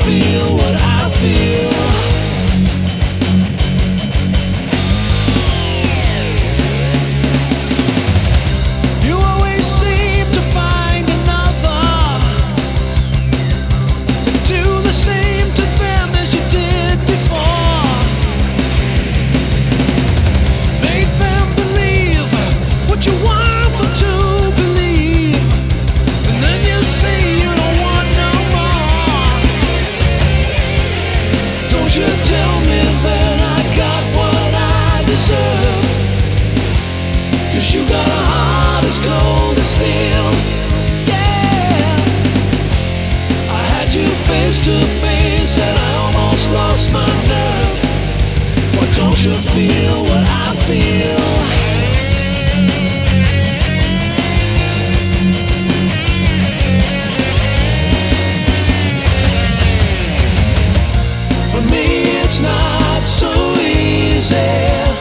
feel what I feel? You always seem to find another and do the same to them as you did before. Make them believe what you want them to believe, and then you say you don't want no more. Don't you tell me that I got what I deserve, 'cause you got a heart as cold as steel. Yeah, I had you face to face and I almost lost my nerve. Why don't you feel what I feel? For me it's not so easy,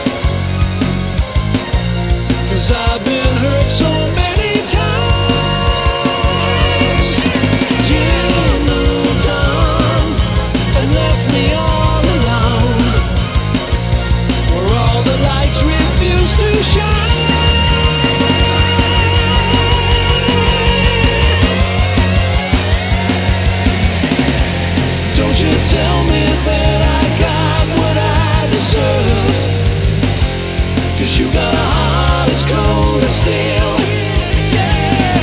'cause I've been hurt so many times. You moved on and left me all alone, where all the lights refuse to shine. Don't you tell me that I got what I deserve, 'cause you got a heart as cold as steel. Yeah,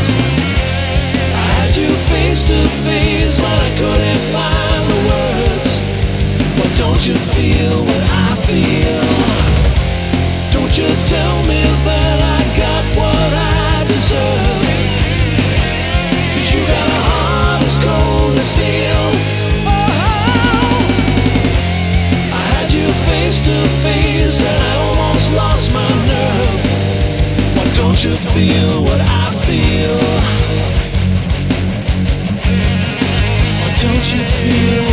I had you face to face and I couldn't find the words. But don't you feel what I feel? Don't you tell me that I got what I deserve, 'cause you got a heart as cold as steel. Oh, I had you face to face and I almost lost my nerve. Why don't you feel what I feel? Why don't you feel